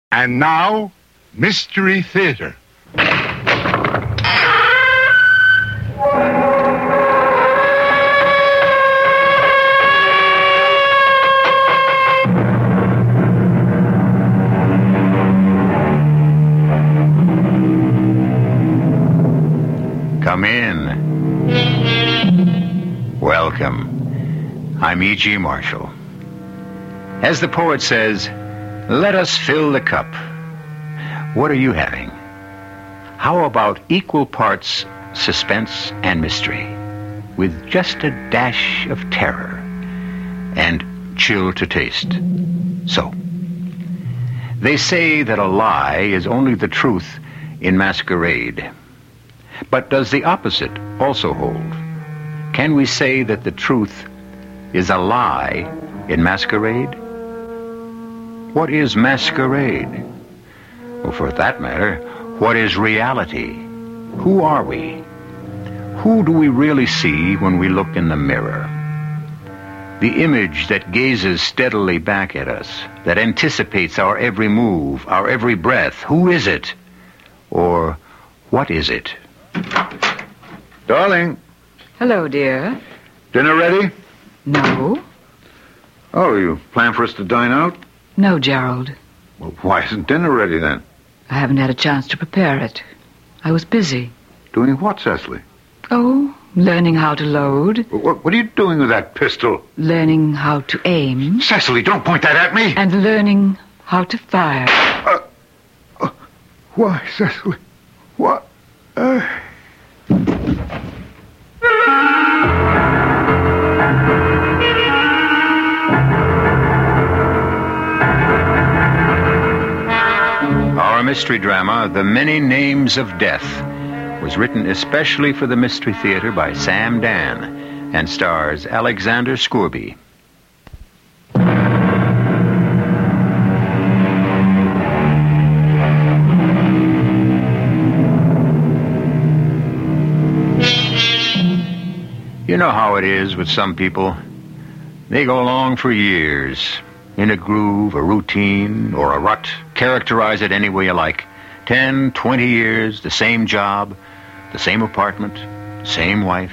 And now, Mystery Theater. Come in. Welcome. I'm E.G. Marshall. As the poet says, let us fill the cup. What are you having? How about equal parts suspense and mystery, with just a dash of terror and chill to taste? So, they say that a lie is only the truth in masquerade. But does the opposite also hold? Can we say that the truth is a lie in masquerade? What is masquerade? Well, for that matter, what is reality? Who are we? Who do we really see when we look in the mirror? The image that gazes steadily back at us, that anticipates our every move, our every breath. Who is it? Or what is it? Darling. Hello, dear. Dinner ready? No. Oh, you plan for us to dine out? No, Gerald. Well, why isn't dinner ready then? I haven't had a chance to prepare it. I was busy. Doing what, Cecily? Oh, learning how to load. What are you doing with that pistol? Learning how to aim. Cecily, don't point that at me! And learning how to fire. Why, Cecily? What? Our mystery drama, The Many Names of Death, was written especially for the Mystery Theater by Sam Dan and stars Alexander Scourby. You know how it is with some people. They go along for years, in a groove, a routine, or a rut. Characterize it any way you like. 10, 20 years, the same job, the same apartment, same wife.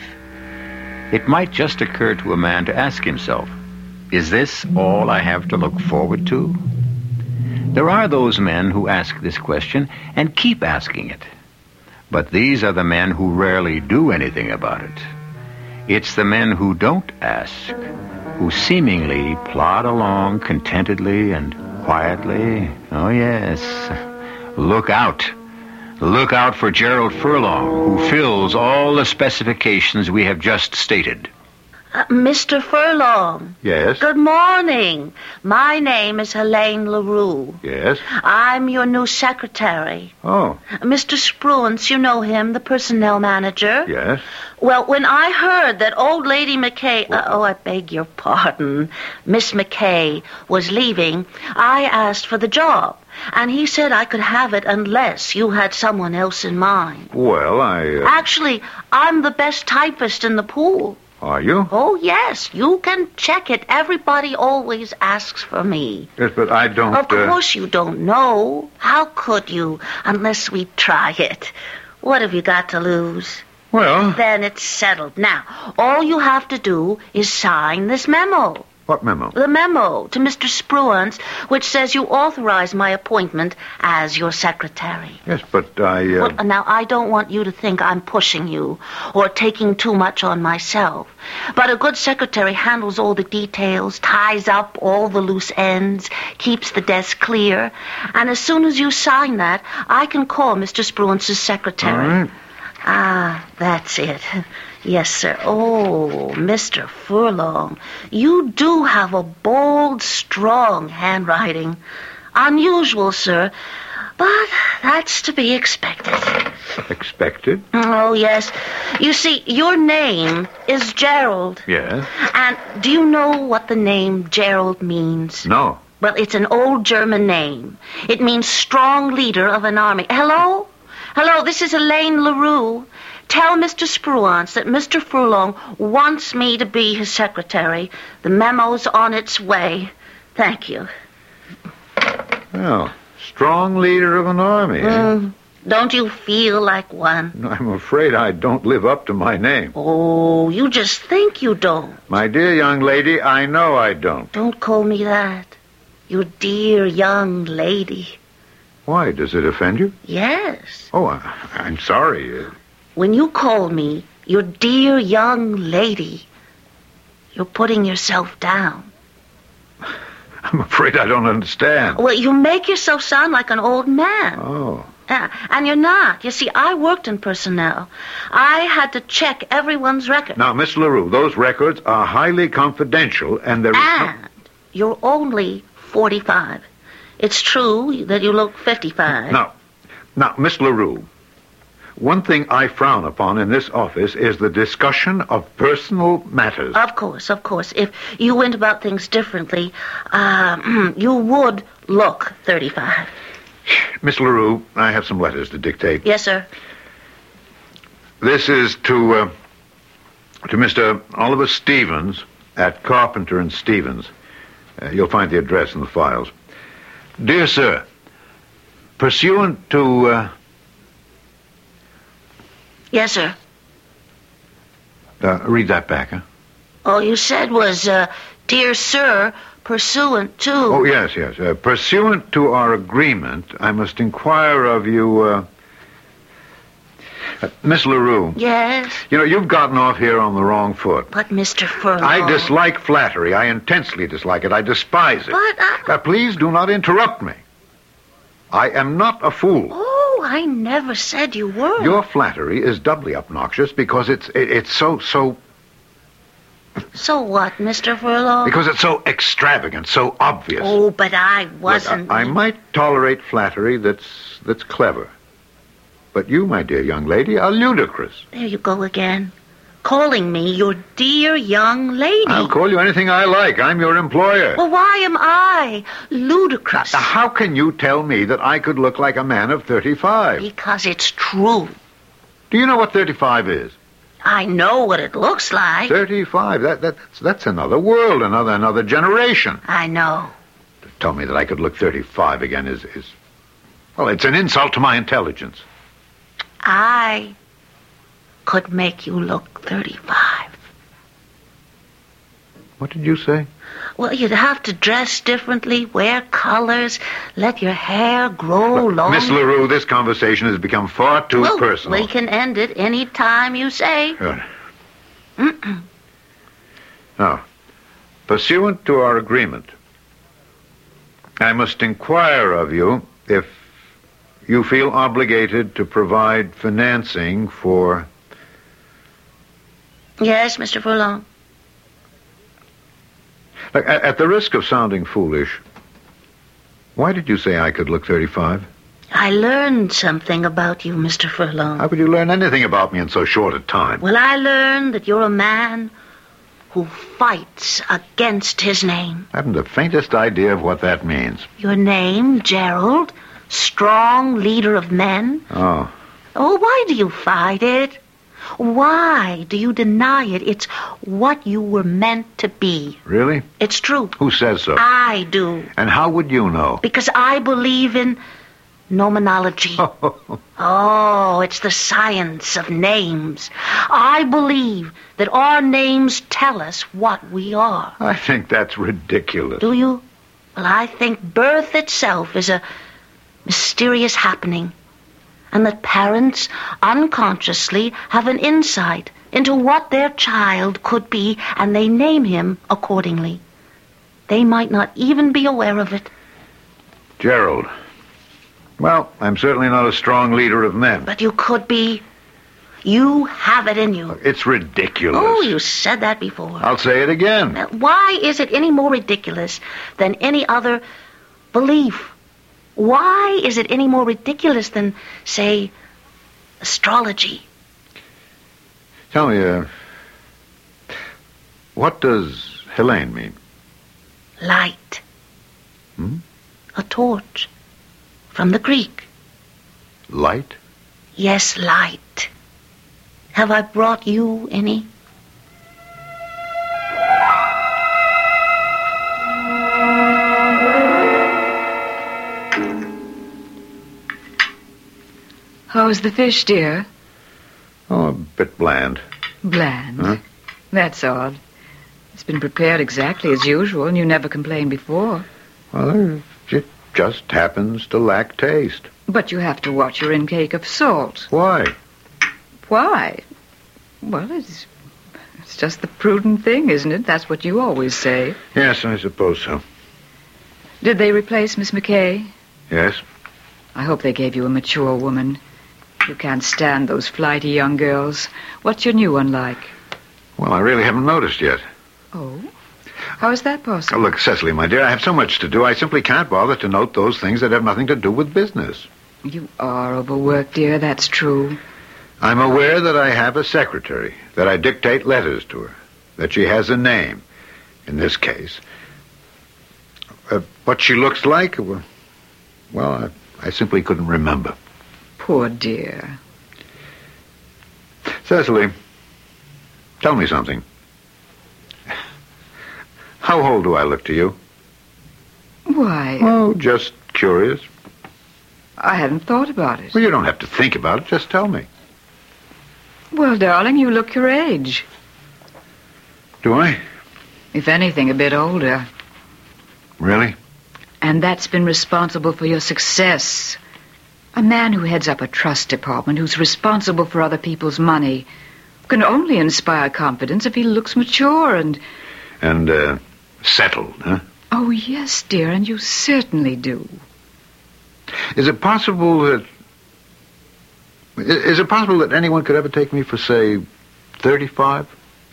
It might just occur to a man to ask himself, is this all I have to look forward to? There are those men who ask this question and keep asking it. But these are the men who rarely do anything about it. It's the men who don't ask, who seemingly plod along contentedly and quietly. Oh, yes. Look out. Look out for Gerald Furlong, who fills all the specifications we have just stated. Mr. Furlong. Yes? Good morning. My name is Helene LaRue. Yes? I'm your new secretary. Oh. Mr. Spruance, you know him, the personnel manager. Yes? Well, when I heard that old lady McKay... I beg your pardon. Miss McKay was leaving, I asked for the job. And he said I could have it unless you had someone else in mind. Well, Actually, I'm the best typist in the pool. Are you? Oh, yes. You can check it. Everybody always asks for me. Yes, but I don't... Of course you don't know. How could you, unless we try it? What have you got to lose? Well... Then it's settled. Now, all you have to do is sign this memo. What memo? The memo to Mr. Spruance, which says you authorize my appointment as your secretary. Yes, but I... Well, now, I don't want you to think I'm pushing you or taking too much on myself. But a good secretary handles all the details, ties up all the loose ends, keeps the desk clear. And as soon as you sign that, I can call Mr. Spruance's secretary. All right. Ah, that's it. Yes, sir. Oh, Mr. Furlong, you do have a bold, strong handwriting. Unusual, sir, but that's to be expected. Expected? Oh, yes. You see, your name is Gerald. Yes? And do you know what the name Gerald means? No. Well, it's an old German name. It means strong leader of an army. Hello? Hello, this is Helene LaRue. Tell Mr. Spruance that Mr. Furlong wants me to be his secretary. The memo's on its way. Thank you. Well, Strong leader of an army, eh? Don't you feel like one? No, I'm afraid I don't live up to my name. Oh, you just think you don't. My dear young lady, I know I don't. Don't call me that. You dear young lady. Why, does it offend you? Yes. Oh, I'm sorry. When you call me your dear young lady, you're putting yourself down. I'm afraid I don't understand. Well, you make yourself sound like an old man. Oh. And you're not. You see, I worked in personnel. I had to check everyone's record. Now, Miss LaRue, those records are highly confidential, and there is And you're only 45. It's true that you look 55. Now, Miss LaRue, one thing I frown upon in this office is the discussion of personal matters. Of course. If you went about things differently, you would look 35. Miss LaRue, I have some letters to dictate. Yes, sir. This is to Mr. Oliver Stevens at Carpenter and Stevens. You'll find the address in the files. Dear sir, pursuant to... Yes, sir. Read that back, huh? All you said was, dear sir, pursuant to... Oh, yes. Pursuant to our agreement, I must inquire of you, Miss LaRue. Yes? You know, you've gotten off here on the wrong foot. But, Mr. Furlong... I dislike flattery. I intensely dislike it. I despise it. But please do not interrupt me. I am not a fool. Oh, I never said you were. Your flattery is doubly obnoxious because it's so... So what, Mr. Furlong? Because it's so extravagant, so obvious. Oh, but I wasn't... Look, I might tolerate flattery that's clever. But you, my dear young lady, are ludicrous. There you go again. Calling me your dear young lady. I'll call you anything I like. I'm your employer. Well, why am I ludicrous? Now, how can you tell me that I could look like a man of 35? Because it's true. Do you know what 35 is? I know what it looks like. 35, that's another world, another generation. I know. To tell me that I could look 35 again is well, it's an insult to my intelligence. I could make you look 35. What did you say? Well, you'd have to dress differently, wear colors, let your hair grow long. Miss LaRue, this conversation has become far too personal. We can end it any time you say. Good. Now, pursuant to our agreement, I must inquire of you if you feel obligated to provide financing for... Yes, Mr. Furlong. Look, at the risk of sounding foolish, why did you say I could look 35? I learned something about you, Mr. Furlong. How could you learn anything about me in so short a time? Well, I learned that you're a man who fights against his name. I haven't the faintest idea of what that means. Your name, Gerald, strong leader of men. Oh. Oh, why do you fight it? Why do you deny it? It's what you were meant to be. Really? It's true. Who says so? I do. And how would you know? Because I believe in nomenology. Oh, it's the science of names. I believe that our names tell us what we are. I think that's ridiculous. Do you? Well, I think birth itself is a mysterious happening, and that parents unconsciously have an insight into what their child could be, and they name him accordingly. They might not even be aware of it. Gerald. Well, I'm certainly not a strong leader of men. But you could be. You have it in you. It's ridiculous. Oh, you said that before. I'll say it again. Now, why is it any more ridiculous than any other belief? Why is it any more ridiculous than, say, astrology? Tell me, what does Helene mean? Light. A torch. From the Greek. Light? Yes, light. Have I brought you any? How's the fish, dear? Oh, a bit bland. Bland. Huh? That's odd. It's been prepared exactly as usual, and you never complained before. Well, it just happens to lack taste. But you have to watch your intake of salt. Why? Why? Well, it's just the prudent thing, isn't it? That's what you always say. Yes, I suppose so. Did they replace Miss McKay? Yes. I hope they gave you a mature woman. You can't stand those flighty young girls. What's your new one like? Well, I really haven't noticed yet. Oh? How is that possible? Look, Cecily, my dear, I have so much to do. I simply can't bother to note those things that have nothing to do with business. You are overworked, dear. That's true. I'm aware that I have a secretary, that I dictate letters to her, that she has a name, in this case. What she looks like, well, I simply couldn't remember. Poor dear. Cecily, tell me something. How old do I look to you? Why? Oh, just curious. I hadn't thought about it. Well, you don't have to think about it. Just tell me. Well, darling, you look your age. Do I? If anything, a bit older. Really? And that's been responsible for your success. A man who heads up a trust department, who's responsible for other people's money, can only inspire confidence if he looks mature and... And, settled, huh? Oh, yes, dear, and you certainly do. Is it possible that anyone could ever take me for, say, 35?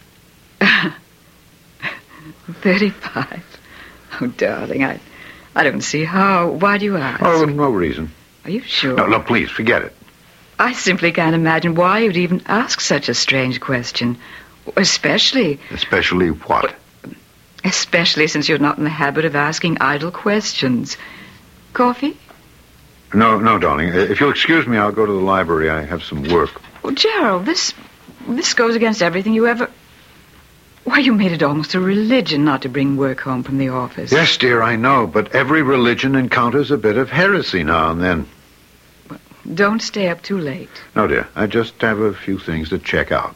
35? Oh, darling, I don't see how. Why do you ask? Oh, no reason. Are you sure? No, please, forget it. I simply can't imagine why you'd even ask such a strange question. Especially... Especially what? Especially since you're not in the habit of asking idle questions. Coffee? No, darling. If you'll excuse me, I'll go to the library. I have some work. Well, Gerald, this goes against everything you ever... Why, you made it almost a religion not to bring work home from the office. Yes, dear, I know, but every religion encounters a bit of heresy now and then. Well, don't stay up too late. No, dear, I just have a few things to check out.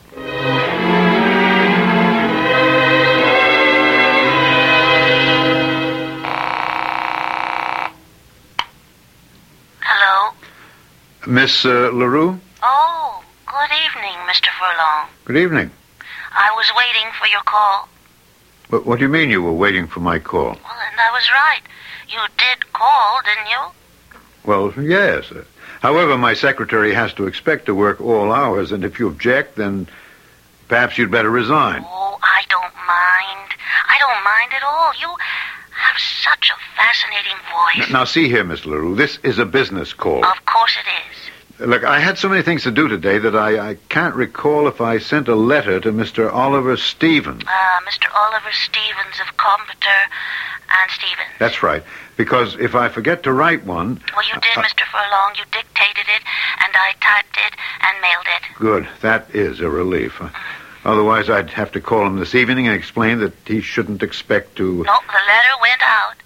Hello? Miss LaRue? Oh, good evening, Mr. Furlong. Good evening. I was waiting for your call. But what do you mean you were waiting for my call? Well, and I was right. You did call, didn't you? Well, yes. However, my secretary has to expect to work all hours, and if you object, then perhaps you'd better resign. Oh, I don't mind. I don't mind at all. You have such a fascinating voice. Now, see here, Miss LaRue, this is a business call. Of course it is. Look, I had so many things to do today that I can't recall if I sent a letter to Mr. Oliver Stevens. Mr. Oliver Stevens of Carpenter and Stevens. That's right, because if I forget to write one... Well, you did, Mr. Furlong. You dictated it, and I typed it and mailed it. Good. That is a relief. Otherwise, I'd have to call him this evening and explain that he shouldn't expect to... No, the letter went out.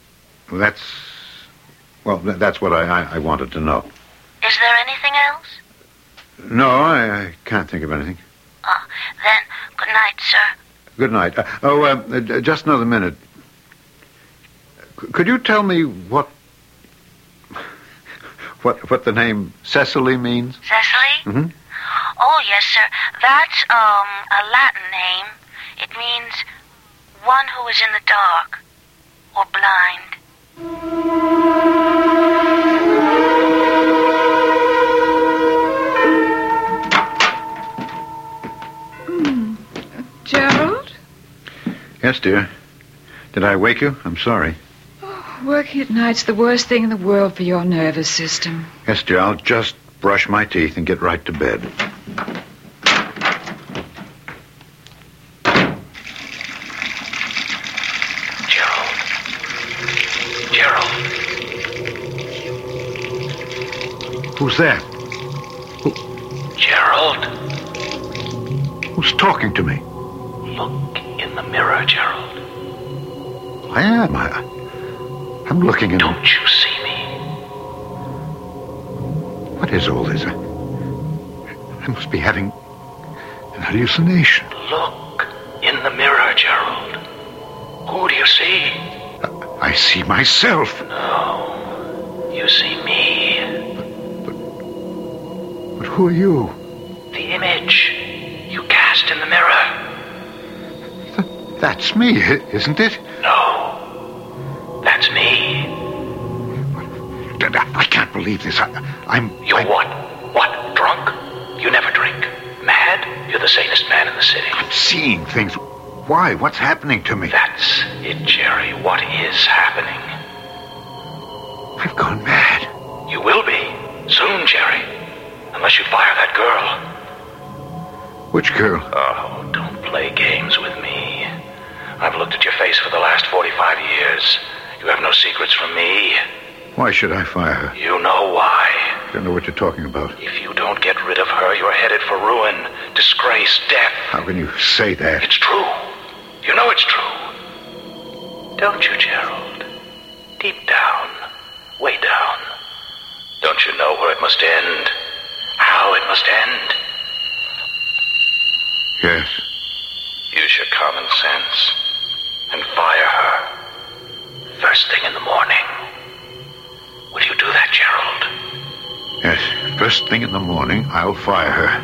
That's what I wanted to know. Is there anything else? No, I can't think of anything. Then, good night, sir. Good night. Just another minute. Could you tell me what the name Cecily means? Cecily? Mm-hmm. Oh, yes, sir. That's, a Latin name. It means one who is in the dark or blind. Gerald? Yes, dear. Did I wake you? I'm sorry. Oh, working at night's the worst thing in the world for your nervous system. Yes, dear. I'll just brush my teeth and get right to bed. Gerald. Who's there? Gerald. Who's talking to me? Look in the mirror, Gerald. I am. I'm looking in... Don't you see me? What is all this? I must be having an hallucination. Look in the mirror, Gerald. Who do you see? I see myself. No, you see me. But who are you? The image you cast in the mirror. That's me, isn't it? No, that's me. I can't believe this. You're what? What? Drunk? You never drink. Mad? You're the sanest man in the city. I'm seeing things. Why? What's happening to me? That's it, Jerry. What is happening? I've gone mad. You will be. Soon, Jerry. Unless you fire that girl. Which girl? Oh, don't play games with me. I've looked at your face for the last 45 years. You have no secrets from me. Why should I fire her? You know why. I don't know what you're talking about. If you don't get rid of her, you're headed for ruin, disgrace, death. How can you say that? It's true. You know it's true. Don't you, Gerald? Deep down, way down. Don't you know where it must end? How it must end? Yes. Use your common sense and fire her first thing in the morning. Will you do that, Gerald? Yes. First thing in the morning, I'll fire her.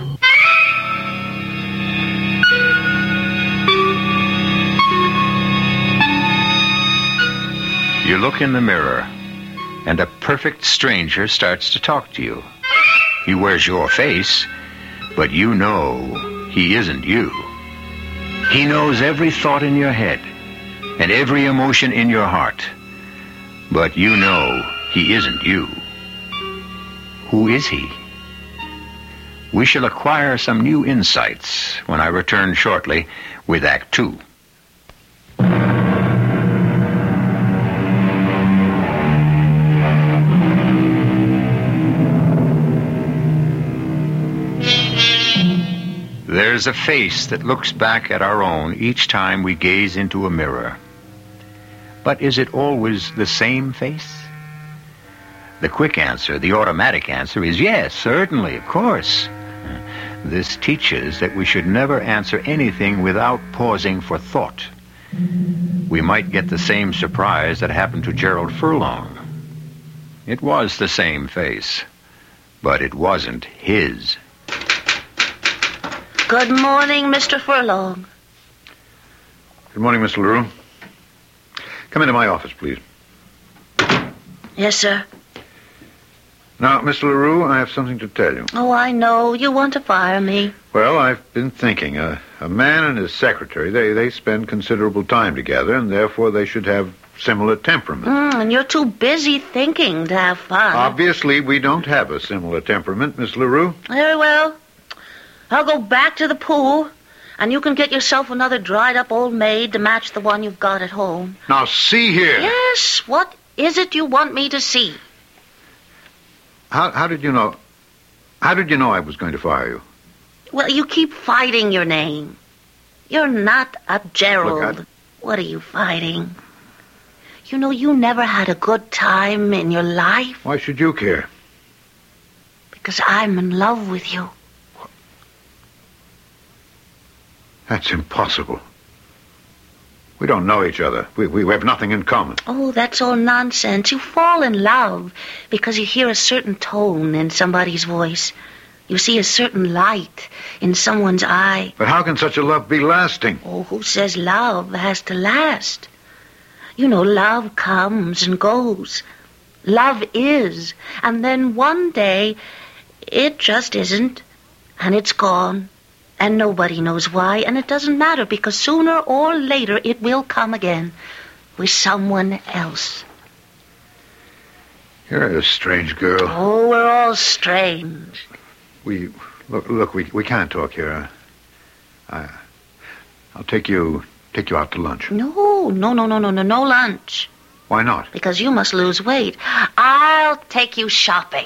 You look in the mirror, and a perfect stranger starts to talk to you. He wears your face, but you know he isn't you. He knows every thought in your head and every emotion in your heart, but you know he isn't you. Who is he? We shall acquire some new insights when I return shortly with Act 2. There's a face that looks back at our own each time we gaze into a mirror. But is it always the same face? The quick answer, the automatic answer is yes, certainly, of course. This teaches that we should never answer anything without pausing for thought. We might get the same surprise that happened to Gerald Furlong. It was the same face, but it wasn't his. Good morning, Mr. Furlong. Good morning, Mr. LaRue. Come into my office, please. Yes, sir. Now, Mr. LaRue, I have something to tell you. Oh, I know. You want to fire me. Well, I've been thinking. A man and his secretary, they spend considerable time together, and therefore they should have similar temperaments. And you're too busy thinking to have fun. Obviously, we don't have a similar temperament, Miss LaRue. Very well. I'll go back to the pool, and you can get yourself another dried-up old maid to match the one you've got at home. Now, see here. Yes, what is it you want me to see? How did you know? How did you know I was going to fire you? Well, you keep fighting your name. You're not a Gerald. Look, What are you fighting? You know, you never had a good time in your life. Why should you care? Because I'm in love with you. That's impossible. We don't know each other. We have nothing in common. Oh, that's all nonsense. You fall in love because you hear a certain tone in somebody's voice. You see a certain light in someone's eye. But how can such a love be lasting? Oh, who says love has to last? You know, love comes and goes. Love is. And then one day, it just isn't. And it's gone. And nobody knows why, and it doesn't matter, because sooner or later it will come again with someone else. You're a strange girl. Oh, we're all strange. Look, we can't talk here. I'll take you out to lunch. No lunch. Why not? Because you must lose weight. I'll take you shopping.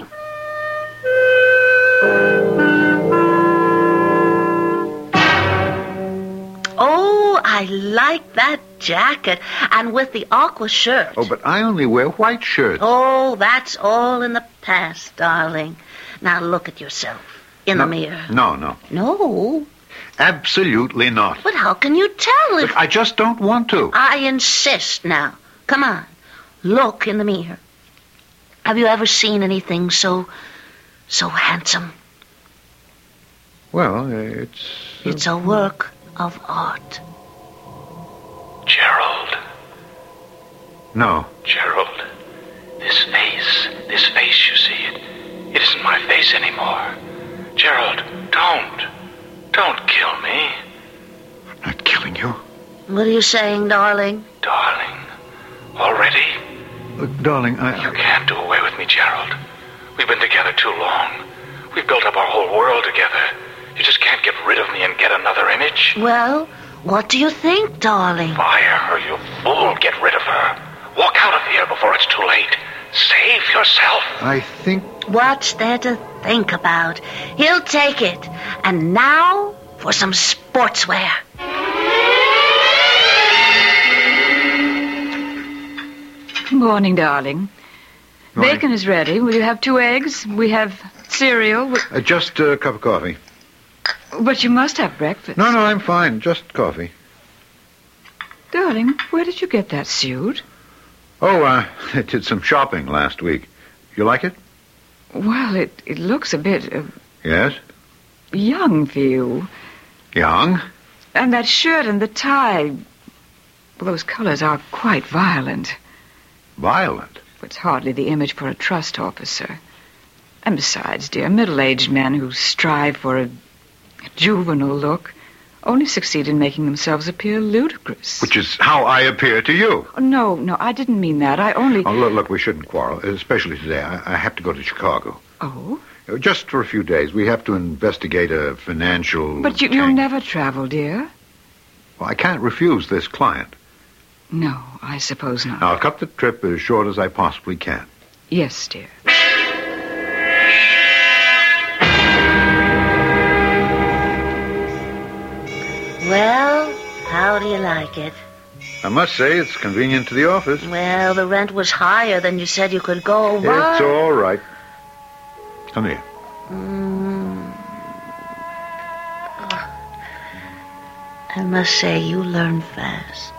Oh, I like that jacket, and with the aqua shirt. Oh, but I only wear white shirts. Oh, that's all in the past, darling. Now look at yourself in the mirror. No. No? Absolutely not. But how can you tell if... Look, I just don't want to. I insist now. Come on. Look in the mirror. Have you ever seen anything so handsome? Well, It's a work of art. Gerald. No. Gerald. This face, you see, it isn't my face anymore. Gerald, don't kill me. I'm not killing you. What are you saying, darling? Darling, already? Look, darling, You can't do away with me, Gerald. We've been together too long. We've built up our whole world together. You just can't get rid of me and get another image. Well, what do you think, darling? Fire her, you fool. Get rid of her. Walk out of here before it's too late. Save yourself. I think... What's there to think about? He'll take it. And now for some sportswear. Good morning, darling. Morning. Bacon is ready. Will you have 2 eggs? We have cereal. just a cup of coffee. But you must have breakfast. No, I'm fine. Just coffee. Darling, where did you get that suit? Oh, I did some shopping last week. You like it? Well, it looks a bit Yes. young for you. Young? And that shirt and the tie, well, those colors are quite violent. Violent? It's hardly the image for a trust officer. And besides, dear, middle-aged men who strive for a juvenile look only succeed in making themselves appear ludicrous. Which is how I appear to you. No, I didn't mean that. I only... Oh, look, we shouldn't quarrel, especially today. I have to go to Chicago. Oh? Just for a few days. We have to investigate a financial... But you'll never travel, dear. Well, I can't refuse this client. No, I suppose not. I'll cut the trip as short as I possibly can. Yes, dear. Well, how do you like it? I must say it's convenient to the office. Well, the rent was higher than you said you could go. But... It's all right. Come here. I must say, you learn fast.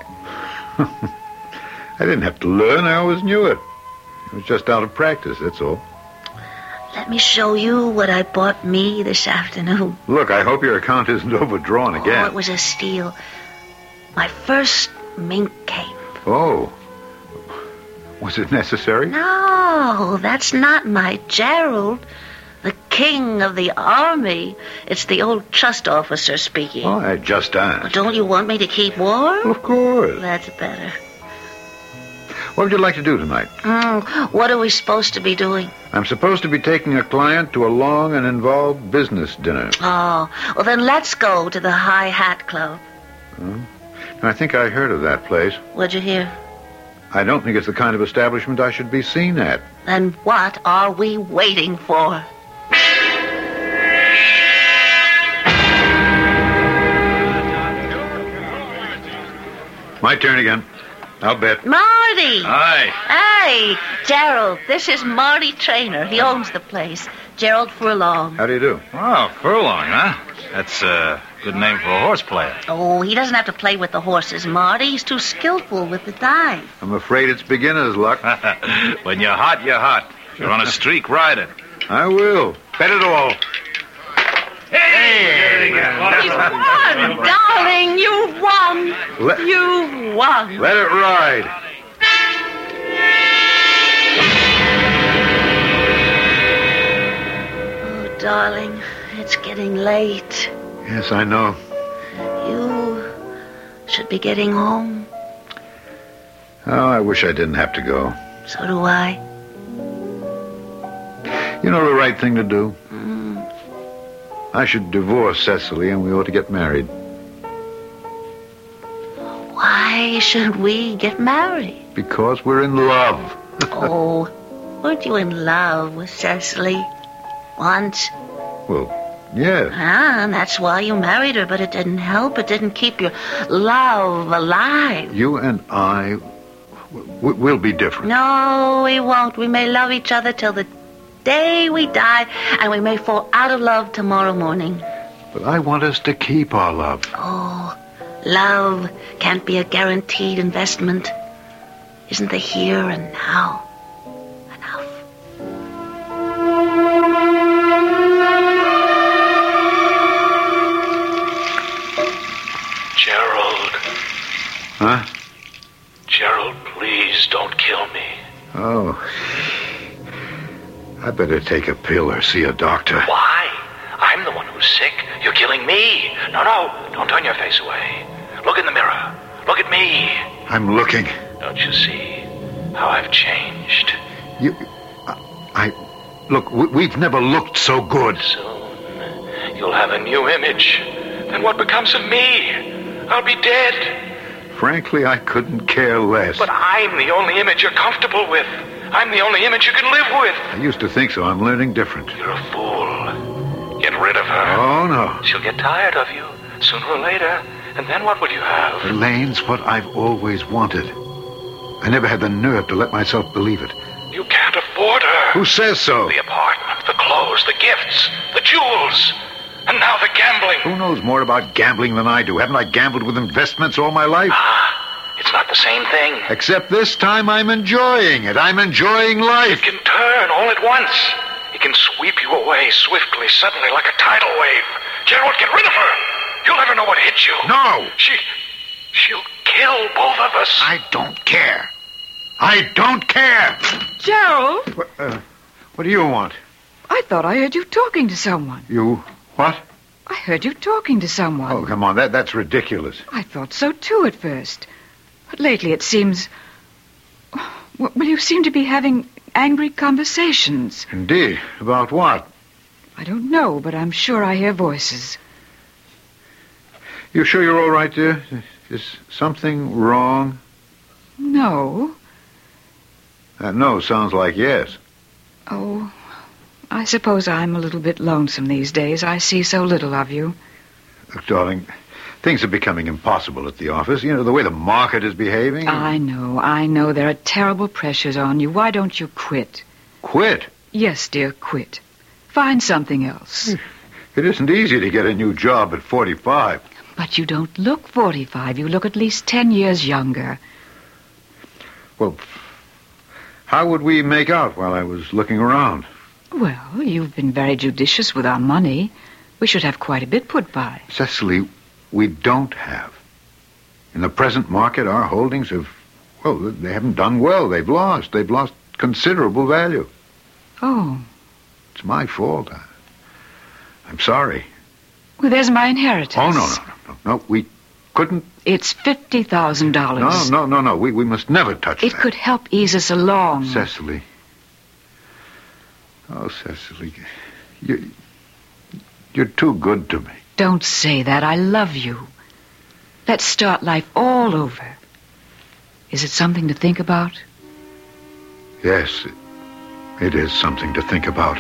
I didn't have to learn. I always knew it. It was just out of practice, that's all. Let me show you what I bought me this afternoon. Look, I hope your account isn't overdrawn again. Oh, it was a steal. My first mink cape. Oh. Was it necessary? No, that's not my Gerald. The king of the army. It's the old trust officer speaking. Oh, I just asked. Don't you want me to keep warm? Of course. That's better. What would you like to do tonight? What are we supposed to be doing? I'm supposed to be taking a client to a long and involved business dinner. Oh, well then let's go to the High Hat Club. I think I heard of that place. What'd you hear? I don't think it's the kind of establishment I should be seen at. Then what are we waiting for? My turn again. I'll bet. Marty! Hi. Hey, Gerald, this is Marty Trainer. He owns the place. Gerald Furlong. How do you do? Oh, Furlong, huh? That's a good name for a horse player. Oh, he doesn't have to play with the horses, Marty. He's too skillful with the dive. I'm afraid it's beginner's luck. When you're hot, you're hot. If you're on a streak, ride it. I will. Bet it all. Hey! He's won! Darling, you've won! You've won! Let it ride. Oh, darling, it's getting late. Yes, I know. You should be getting home. Oh, I wish I didn't have to go. So do I. You know the right thing to do? I should divorce Cecily and we ought to get married. Why should we get married? Because we're in love. Oh, weren't you in love with Cecily? Once? Well, Yes. And that's why you married her, but it didn't help. It didn't keep your love alive. You and I, we'll be different. No, we won't. We may love each other till the day we die, and we may fall out of love tomorrow morning. But I want us to keep our love. Oh, love can't be a guaranteed investment. Isn't the here and now enough? Gerald. Huh? Gerald, please don't kill me. Oh. I better take a pill or see a doctor. Why? I'm the one who's sick. You're killing me. No, don't turn your face away. Look in the mirror. Look at me. I'm looking. Don't you see how I've changed? Look, we've never looked so good. Soon, you'll have a new image. Then what becomes of me? I'll be dead. Frankly, I couldn't care less. But I'm the only image you're comfortable with. I'm the only image you can live with. I used to think so. I'm learning different. You're a fool. Get rid of her. Oh, no. She'll get tired of you, sooner or later. And then what will you have? Elaine's what I've always wanted. I never had the nerve to let myself believe it. You can't afford her. Who says so? The apartment, the clothes, the gifts, the jewels. And now the gambling. Who knows more about gambling than I do? Haven't I gambled with investments all my life? It's not the same thing. Except this time I'm enjoying it. I'm enjoying life. It can turn all at once. It can sweep you away swiftly, suddenly, like a tidal wave. Gerald, get rid of her. You'll never know what hit you. No. She'll kill both of us. I don't care. I don't care. Gerald! What do you want? I thought I heard you talking to someone. You what? I heard you talking to someone. Oh, come on. That's ridiculous. I thought so, too, at first. But lately it seems... Well, you seem to be having angry conversations. Indeed. About what? I don't know, but I'm sure I hear voices. You sure you're all right, dear? Is something wrong? No. That no sounds like yes. Oh, I suppose I'm a little bit lonesome these days. I see so little of you. Look, darling, things are becoming impossible at the office. You know, the way the market is behaving. I know. There are terrible pressures on you. Why don't you quit? Quit? Yes, dear, quit. Find something else. It isn't easy to get a new job at 45. But you don't look 45. You look at least 10 years younger. Well, how would we make out while I was looking around? Well, you've been very judicious with our money. We should have quite a bit put by. Cecily, we don't have. In the present market, our holdings have, well, they haven't done well. They've lost considerable value. Oh. It's my fault. I'm sorry. Well, there's my inheritance. Oh, no. We couldn't... It's $50,000. No. We must never touch that. It could help ease us along. Cecily. Oh, Cecily. You're too good to me. Don't say that. I love you. Let's start life all over. Is it something to think about? Yes, it is something to think about.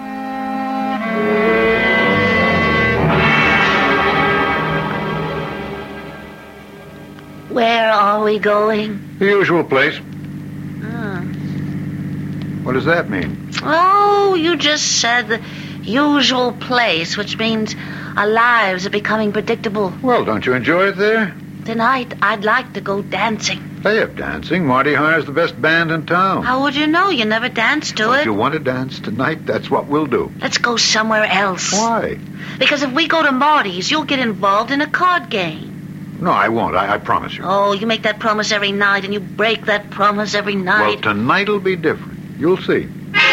Where are we going? The usual place. Oh. What does that mean? Oh, you just said the usual place, which means our lives are becoming predictable. Well, don't you enjoy it there? Tonight, I'd like to go dancing. They have dancing. Marty hires the best band in town. How would you know? You never danced to Well, it. if you want to dance tonight, that's what we'll do. Let's go somewhere else. Why? Because if we go to Marty's, you'll get involved in a card game. No, I won't. I promise you. Oh, you make that promise every night, and you break that promise every Well, night. tonight'll be different. You'll see.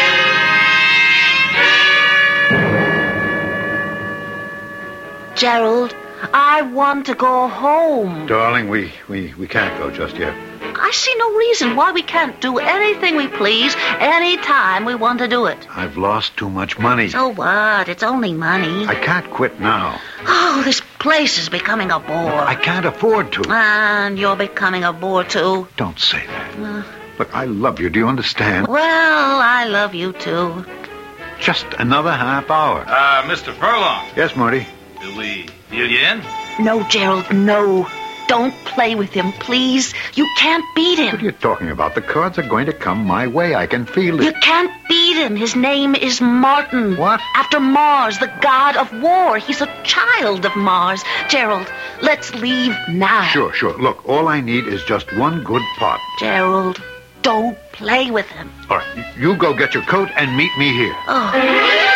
Gerald, I want to go home. Darling, we can't go just yet. I see no reason why we can't do anything we please anytime we want to do it. I've lost too much money. So what? It's only money. I can't quit now. Oh, this place is becoming a bore. I can't afford to. And you're becoming a bore, too. Don't say that. Look, I love you. Do you understand? Well, I love you, too. Just another half hour. Mr. Furlong, Yes, Marty. do we deal you in? No, Gerald, no. Don't play with him, please. You can't beat What are him. you talking about? The cards are going to come my way. I can feel You it. can't beat him. His name is Martin. What? After Mars, the god of war. He's a child of Mars. Gerald, let's leave now. Sure. Look, all I need is just one good pot. Gerald, don't play with him. All right, you go get your coat and meet me here. Oh.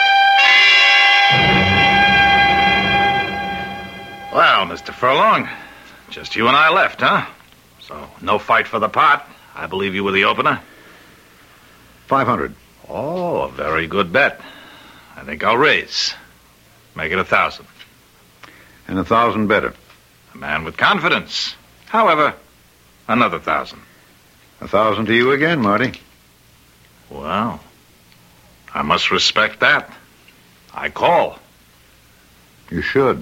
Well, Mr. Furlong, just you and I left, huh? So, no fight for the pot. I believe you were the opener. 500. Oh, a very good bet. I think I'll raise. Make it 1,000. And 1,000 better. A man with confidence. However, another 1,000. 1,000 to you again, Marty. Well, I must respect that. I call. You should.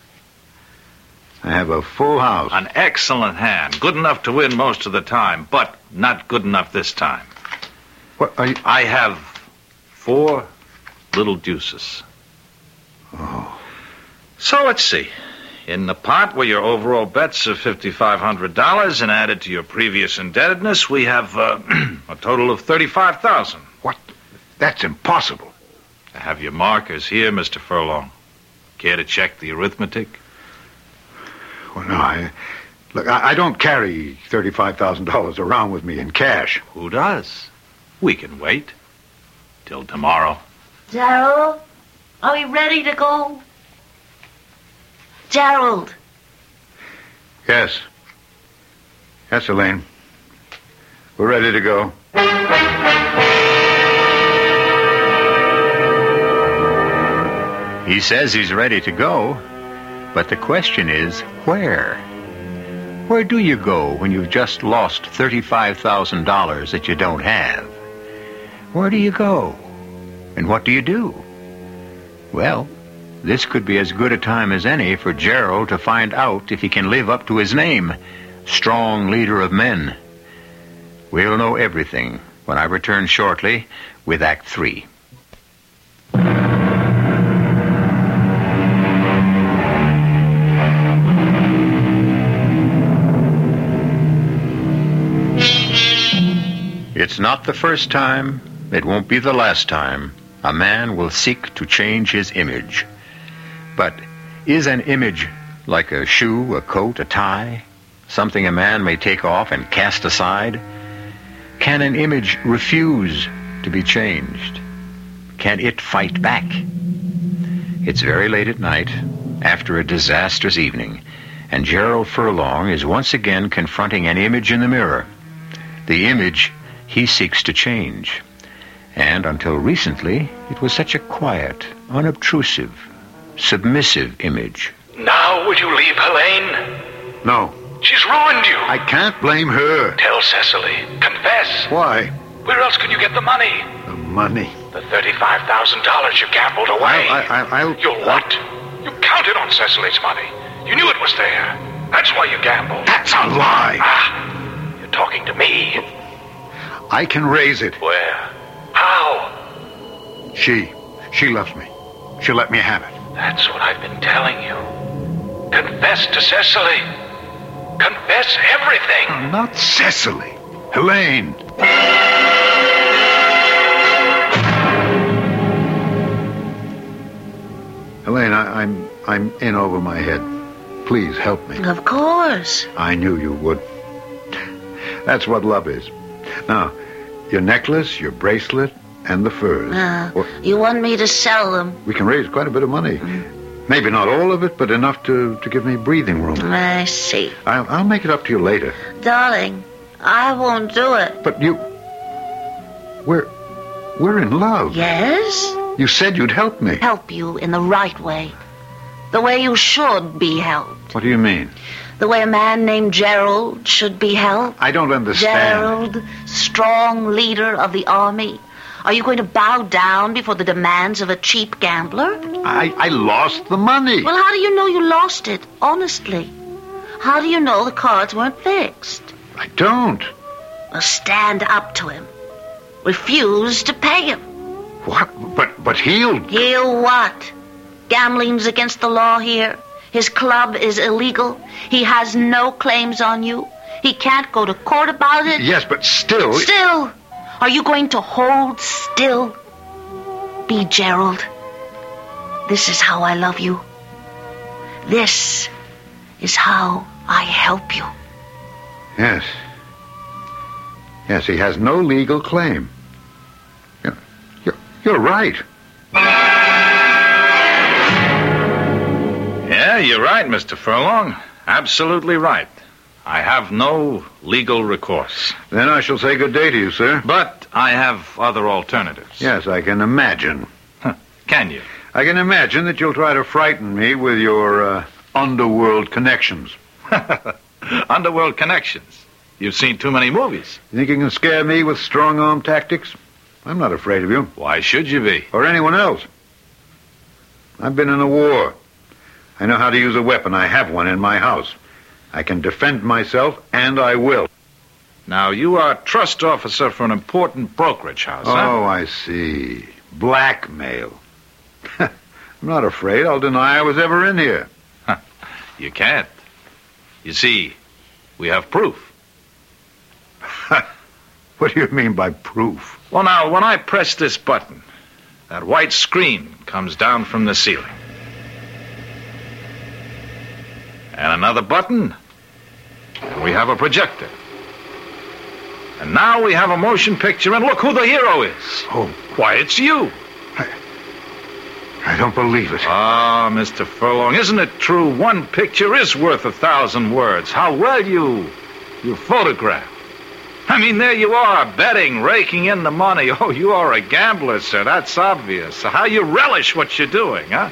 I have a full house. An excellent hand. Good enough to win most of the time, but not good enough this time. What are you? I have 4 little deuces. Oh. So let's see. In the pot were your overall bets of $5,500, and added to your previous indebtedness, we have a total of $35,000. What? That's impossible. I have your markers here, Mr. Furlong. Care to check the arithmetic? Well, no, I don't carry $35,000 around with me in cash. Who does? We can wait till tomorrow. Gerald, are we ready to go? Gerald. Yes. Yes, Elaine. We're ready to go. He says he's ready to go, but the question is, where? Where do you go when you've just lost $35,000 that you don't have? Where do you go? And what do you do? Well, this could be as good a time as any for Gerald to find out if he can live up to his name, strong leader of men. We'll know everything when I return shortly with Act 3. It's not the first time, it won't be the last time, a man will seek to change his image. But is an image like a shoe, a coat, a tie, something a man may take off and cast aside? Can an image refuse to be changed? Can it fight back? It's very late at night, after a disastrous evening, and Gerald Furlong is once again confronting an image in the mirror. The image he seeks to change. And until recently, it was such a quiet, unobtrusive, submissive image. Now will you leave Helene? No, She's ruined you. I can't blame her. Tell Cecily. Confess. Why? Where else can you get the money? The money. The $35,000 you gambled away. I'll... You'll what? You counted on Cecily's money. You knew it was there. That's why you gambled. That's a lie. Ah, you're talking to me. I can raise it. Where? How? She loves me. She'll let me have it. That's what I've been telling you. Confess to Cecily. Confess everything. Not Cecily. Helene. Helene, I'm in over my head. Please help me. Of course. I knew you would. That's what love is. Now, your necklace, your bracelet, and the furs. Well, You want me to sell them? we can raise quite a bit of money. Maybe not all of it, but enough to give me breathing room. I see. I'll make it up to you later. Darling, I won't do it. But we're in love. Yes? You said you'd help me. Help you in the right way. The way you should be helped. What do you mean? The way a man named Gerald should be helped. I don't understand. Gerald, strong leader of the army. Are you going to bow down before the demands of a cheap gambler? I lost the money. Well, how do you know you lost it, honestly? How do you know the cards weren't fixed? I don't. Well, stand up to him. Refuse to pay him. What? But he'll... He'll what? Gambling's against the law here. His club is illegal. He has no claims on you. He can't go to court about it. Yes, but still... Still? Are you going to hold still? Be Gerald. This is how I love you. This is how I help you. Yes. Yes, he has no legal claim. You're right. Yeah, you're right, Mr. Furlong. Absolutely right. I have no legal recourse. Then I shall say good day to you, sir. But I have other alternatives. Yes, I can imagine. Can you? I can imagine that you'll try to frighten me with your underworld connections. Underworld connections? You've seen too many movies. You think you can scare me with strong-arm tactics? I'm not afraid of you. Why should you be? Or anyone else. I've been in a war. I know how to use a weapon. I have one in my house. I can defend myself, and I will. Now, you are a trust officer for an important brokerage house, huh? Oh, I see. Blackmail. I'm not afraid. I'll deny I was ever in here. You can't. You see, we have proof. What do you mean by proof? Well, now, when I press this button, that white screen comes down from the ceiling. And another button, and we have a projector. And now we have a motion picture, and look who the hero is. Oh. Why, it's you. I don't believe it. Ah, Mr. Furlong, isn't it true? One picture is worth 1,000 words. How well you photograph. I mean, there you are, betting, raking in the money. Oh, you are a gambler, sir. That's obvious. How you relish what you're doing, huh?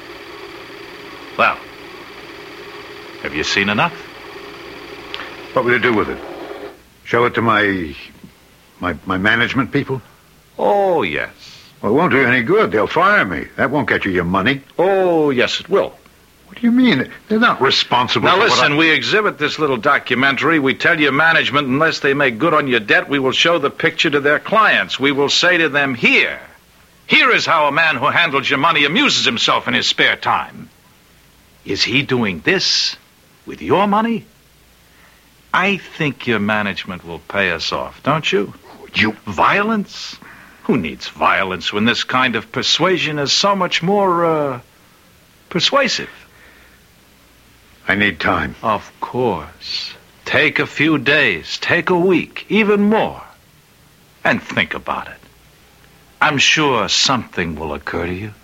Well, have you seen enough? What will you do with it? Show it to my management people? Oh, yes. Well, it won't do you any good. They'll fire me. That won't get you your money. Oh, yes, it will. What do you mean? They're not responsible Now, for listen, we exhibit this little documentary. We tell your management, unless they make good on your debt, we will show the picture to their clients. We will say to them, here is how a man who handles your money amuses himself in his spare time. Is he doing this with your money? I think your management will pay us off, don't you? You... Violence? Who needs violence when this kind of persuasion is so much more, persuasive? I need time. Of course. Take a few days, take a week, even more. And think about it. I'm sure something will occur to you.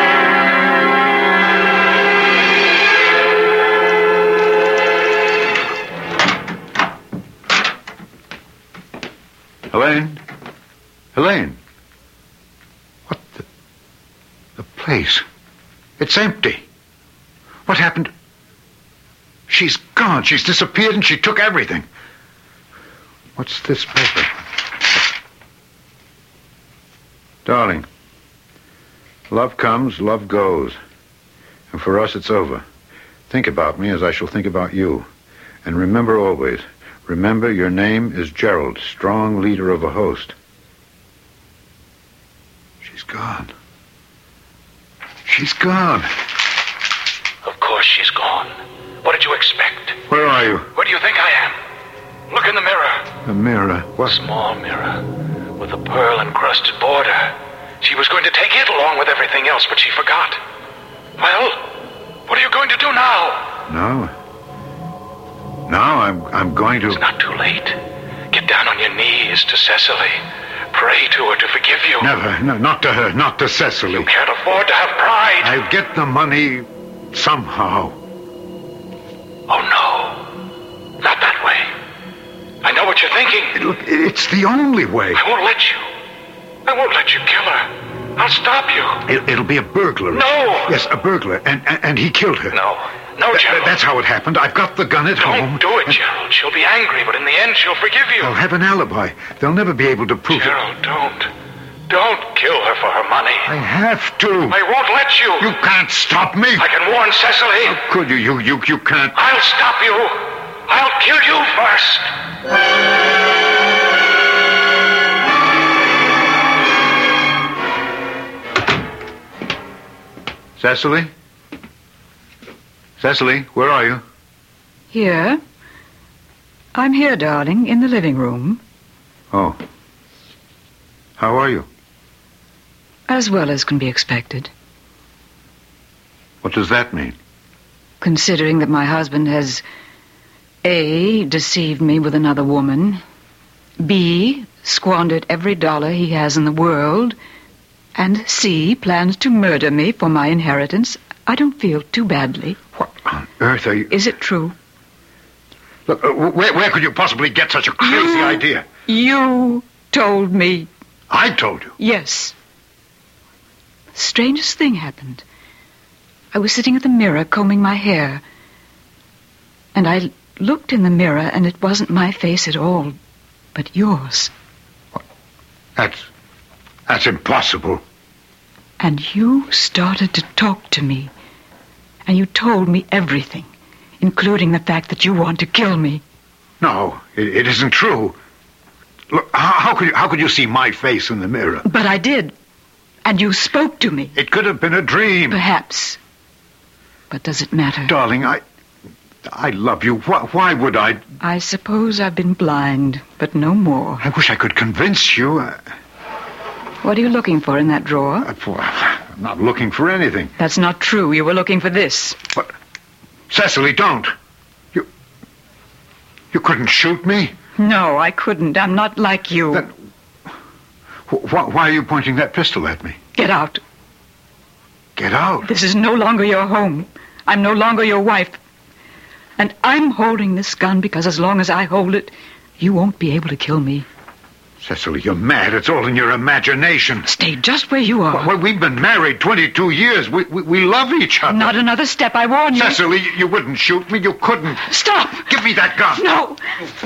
Helene? Helene? What the place? It's empty. What happened? She's gone. She's disappeared and she took everything. What's this paper? Darling, love comes, love goes. And for us, it's over. Think about me as I shall think about you. And remember always, remember your name is Gerald, strong leader of a host. She's gone. She's gone. Of course she's gone. What did you expect? Where are you? Where do you think I am? Look in the mirror. A mirror. What? Small mirror with a pearl-encrusted border. She was going to take it along with everything else, but she forgot. Well, what are you going to do now? Now I'm going to... It's not too late. Get down on your knees to Cecily. Pray to her to forgive you. Never. No, not to her. Not to Cecily. You can't afford to have pride. I'll get the money somehow. Oh, no. Not that way. I know what you're thinking. It's the only way. I won't let you. I won't let you kill her. I'll stop you. It'll be a burglar. No. Yes, a burglar. And he killed her. No, Gerald. That's how it happened. I've got the gun at home. Don't do it, Gerald. She'll be angry, but in the end, she'll forgive you. I'll have an alibi. They'll never be able to prove Gerald, don't. Don't kill her for her money. I have to. I won't let you. You can't stop me. I can warn Cecily. How could you? You can't. I'll stop you. I'll kill you first. Cecily? Cecily, where are you? Here. I'm here, darling, in the living room. Oh. How are you? As well as can be expected. What does that mean? Considering that my husband has A, deceived me with another woman, B, squandered every dollar he has in the world, and C, plans to murder me for my inheritance, I don't feel too badly. What on earth are you... Is it true? Look, where could you possibly get such a crazy idea? You told me. I told you? Yes. The strangest thing happened. I was sitting at the mirror combing my hair, and I looked in the mirror, and it wasn't my face at all, but yours. That's impossible. And you started to talk to me, and you told me everything, including the fact that you want to kill me. No, it isn't true. Look, how could you see my face in the mirror? But I did, and you spoke to me. It could have been a dream. Perhaps. But does it matter? Darling, I love you. Why would I... I suppose I've been blind, but no more. I wish I could convince you. What are you looking for in that drawer? I'm not looking for anything. That's not true. You were looking for this. But, Cecily, don't. You couldn't shoot me? No, I couldn't. I'm not like you. Then, why are you pointing that pistol at me? Get out. Get out? This is no longer your home. I'm no longer your wife. And I'm holding this gun because as long as I hold it, you won't be able to kill me. Cecily, you're mad. It's all in your imagination. Stay just where you are. Well, we've been married 22 years. We love each other. Not another step, I warn you. Cecily, you wouldn't shoot me. You couldn't. Stop! Give me that gun. No.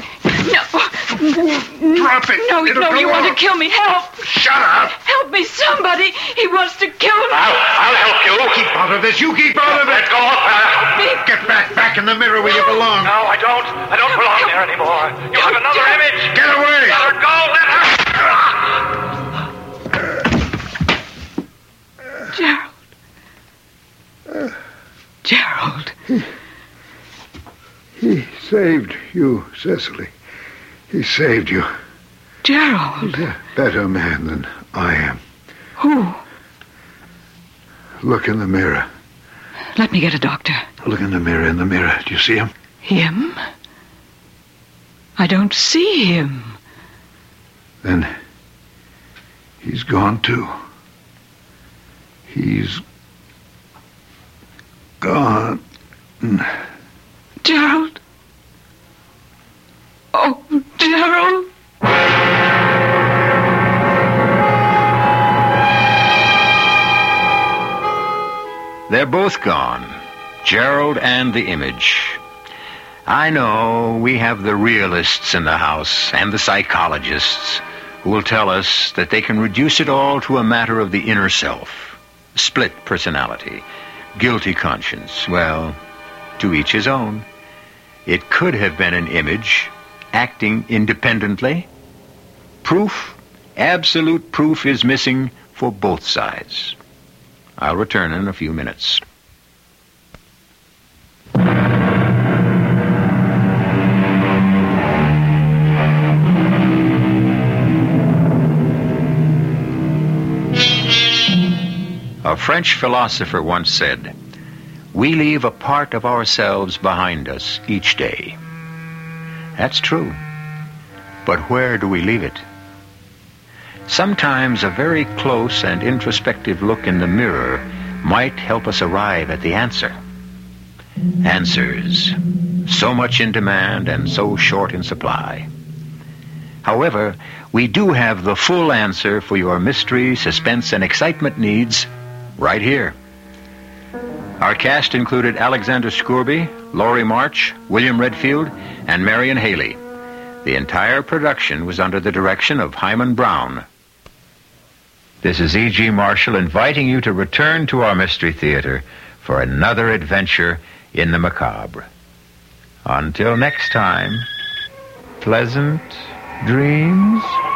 Drop it. No, you want to kill me. Help. Shut up. Help me, somebody. He wants to kill me. I'll help you. Keep out of this. You keep out of it. Let go of her. Get back in the mirror where you belong. No, I don't. I don't belong there anymore. You have another image. Get away. Let her go. Let her. Gerald. He saved you, Cecily. He saved you. Gerald. He's a better man than I am. Who? Look in the mirror. Let me get a doctor. Look in the mirror, Do you see him? Him? I don't see him. Then he's gone too. He's gone. Gerald? Oh, Gerald? They're both gone, Gerald and the image. I know we have the realists in the house and the psychologists who will tell us that they can reduce it all to a matter of the inner self, split personality, guilty conscience. Well, to each his own. It could have been an image acting independently. Proof, absolute proof, is missing for both sides. I'll return in a few minutes. A French philosopher once said, "We leave a part of ourselves behind us each day." That's true. But where do we leave it? Sometimes a very close and introspective look in the mirror might help us arrive at the answer. Answers, so much in demand and so short in supply. However, we do have the full answer for your mystery, suspense, and excitement needs right here. Our cast included Alexander Scourby, Laurie March, William Redfield, and Marion Haley. The entire production was under the direction of Hyman Brown. This is E.G. Marshall inviting you to return to our Mystery Theater for another adventure in the macabre. Until next time, pleasant dreams.